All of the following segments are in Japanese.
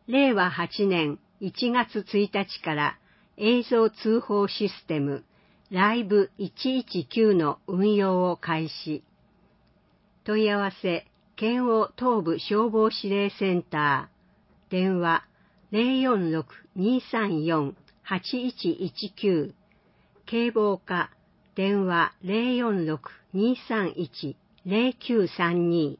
令和8年1月1日から映像通報システムライブ119の運用を開始。問い合わせ、県央東部消防指令センター、電話 046-234-8119、警防課、電話 046-231-0932。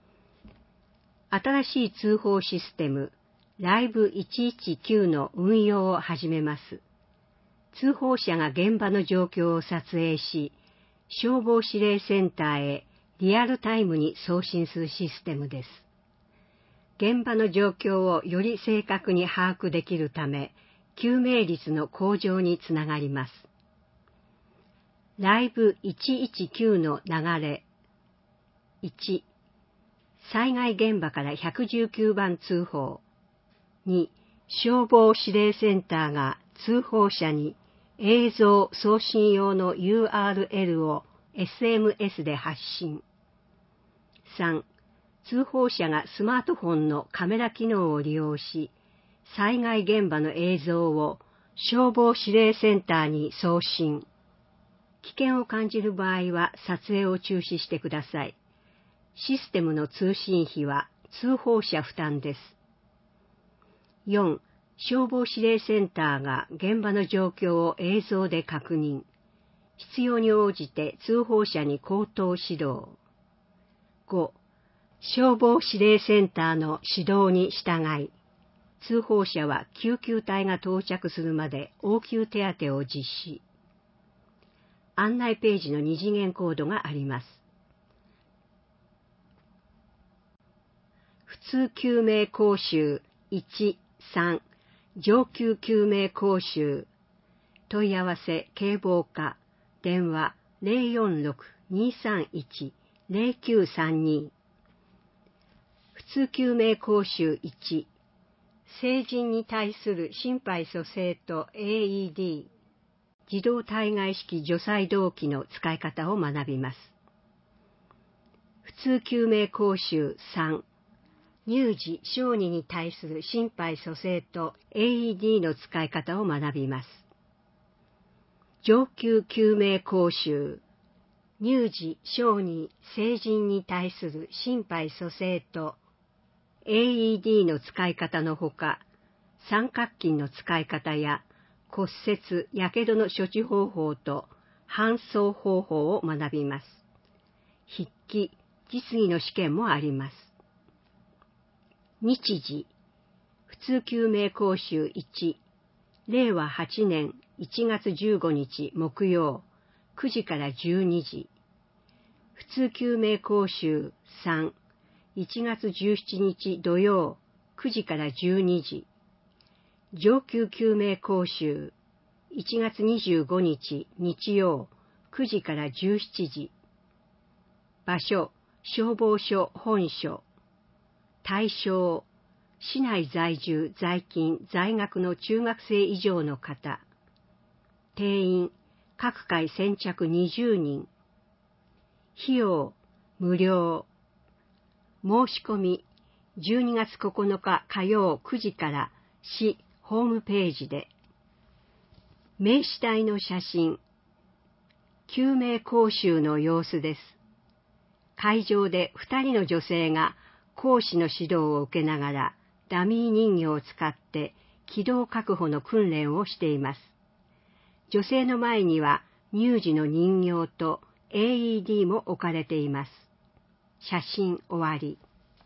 新しい通報システム、ライブ119の運用を始めます。通報者が現場の状況を撮影し、消防指令センターへリアルタイムに送信するシステムです。現場の状況をより正確に把握できるため、救命率の向上につながります。ライブ119の流れ。1、災害現場から119番通報。2、消防指令センターが通報者に映像送信用の URL を SMS で発信。3、通報者がスマートフォンのカメラ機能を利用し、災害現場の映像を消防指令センターに送信。危険を感じる場合は撮影を中止してください。システムの通信費は通報者負担です。4、消防指令センターが現場の状況を映像で確認。必要に応じて通報者に口頭指導。5、消防指令センターの指導に従い、通報者は救急隊が到着するまで応急手当を実施。案内ページの2次元コードがあります。普通救命講習1、3、上級救命講習。問い合わせ、警防課、電話 046-231-0932。普通救命講習1、成人に対する心肺蘇生と AED、自動体外式除細動器の使い方を学びます。普通救命講習3、乳児、小児に対する心肺蘇生と AED の使い方を学びます。上級救命講習、乳児、小児、成人に対する心肺蘇生と AED の使い方のほか、三角筋の使い方や骨折、やけどの処置方法と搬送方法を学びます。筆記、実技の試験もあります。日時、普通救命講習1、令和8年1月15日木曜、9時から12時。普通救命講習3、1月17日土曜、9時から12時。上級救命講習1月25日日曜、9時から17時。場所、消防署本所。対象、市内在住、在勤、在学の中学生以上の方。定員、各回先着20人。費用、無料。申し込み、12月9日火曜9時から市ホームページで。名刺体の写真。救命講習の様子です。会場で2人の女性が講師の指導を受けながらダミー人形を使って気道確保の訓練をしています。女性の前には乳児の人形と AED も置かれています。写真終わり。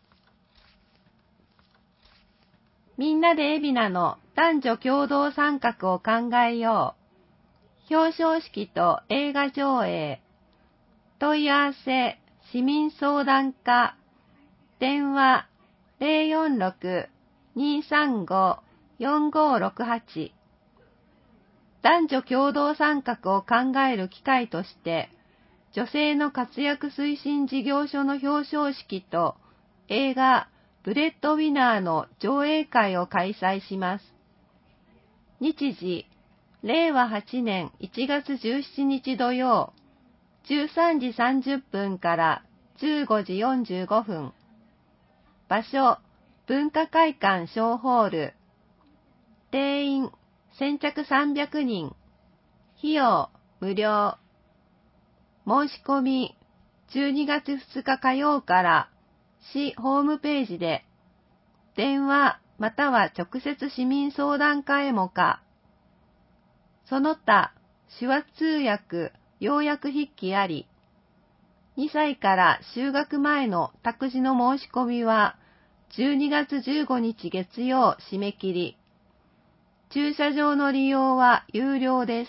みんなで海老名の男女共同参画を考えよう。表彰式と映画上映。問い合わせ、市民相談課。電話046-235-4568。男女共同参画を考える機会として、女性の活躍推進事業所の表彰式と映画ブレッドウィナーの上映会を開催します。日時、令和8年1月17日土曜、13時30分から15時45分。場所、 文化会館小ホール。定員先着300人。費用無料。申し込み12月2日火曜から市ホームページで、電話または直接市民相談課へもか。その他、手話通訳、要約筆記あり。2歳から就学前の託児の申し込みは12月15日月曜締め切り。駐車場の利用は有料です。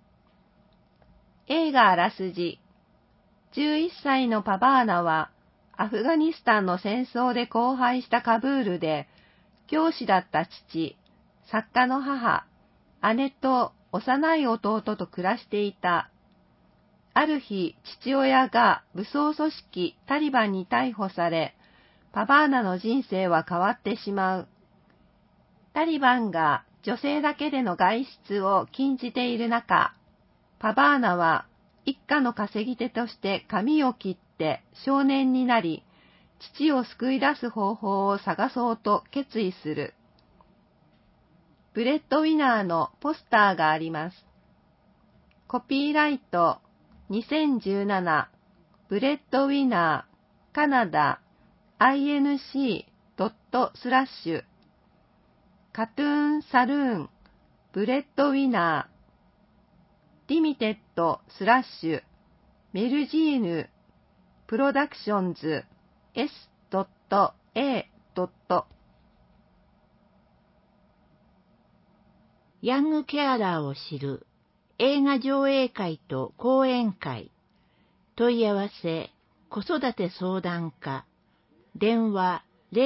映画あらすじ。11歳のパバーナはアフガニスタンの戦争で荒廃したカブールで教師だった父、作家の母、姉と幼い弟と暮らしていた。ある日、父親が武装組織タリバンに逮捕され、パバーナの人生は変わってしまう。タリバンが女性だけでの外出を禁じている中、パバーナは一家の稼ぎ手として髪を切って少年になり、父を救い出す方法を探そうと決意する。ブレッドウィナーのポスターがあります。コピーライト2017ブレッドウィナーカナダ inc./ カトゥーンサルーンブレッドウィナーリミテッド/メルジーヌプロダクションズ S.A. ヤングケアラーを知る映画上映会と講演会。問い合わせ子育て相談課。電話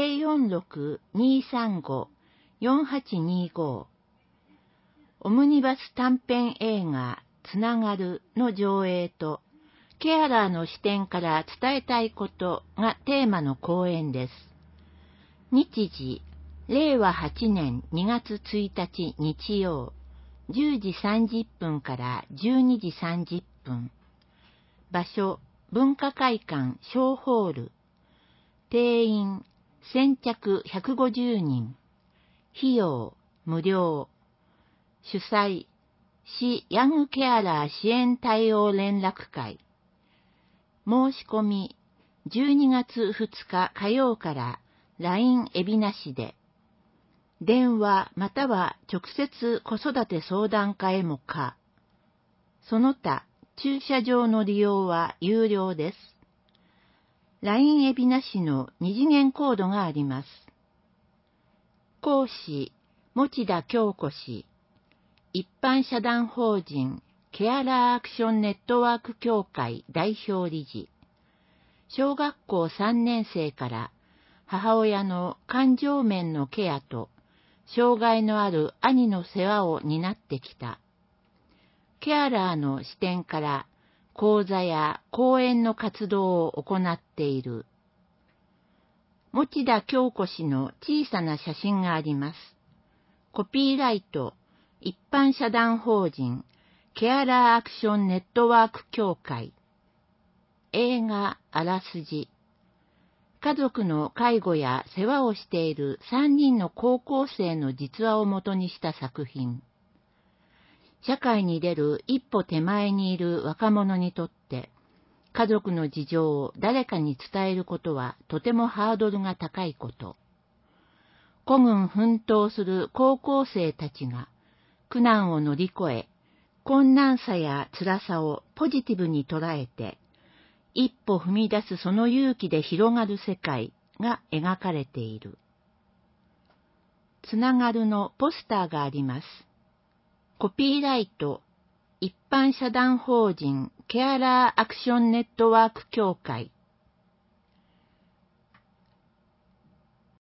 046-235-4825。オムニバス短編映画つながるの上映とケアラーの視点から伝えたいことがテーマの講演です。日時令和8年2月1日日曜10時30分から12時30分。場所文化会館小ホール。定員先着150人。費用無料。主催市ヤングケアラー支援対応連絡会。申し込み12月2日火曜から LINE エビなしで。電話または直接子育て相談課へもか。その他、駐車場の利用は有料です。LINE エビなしの二次元コードがあります。講師、持田京子氏。一般社団法人ケアラーアクションネットワーク協会代表理事。小学校3年生から母親の感情面のケアと障害のある兄の世話を担ってきた。ケアラーの視点から講座や講演の活動を行っている。持田京子氏の小さな写真があります。コピーライト一般社団法人ケアラーアクションネットワーク協会。映画あらすじ。家族の介護や世話をしている3人の高校生の実話をもとにした作品。社会に出る一歩手前にいる若者にとって、家族の事情を誰かに伝えることはとてもハードルが高いこと。孤軍奮闘する高校生たちが苦難を乗り越え、困難さや辛さをポジティブに捉えて、一歩踏み出すその勇気で広がる世界が描かれている。つながるのポスターがあります。コピーライト一般社団法人ケアラーアクションネットワーク協会。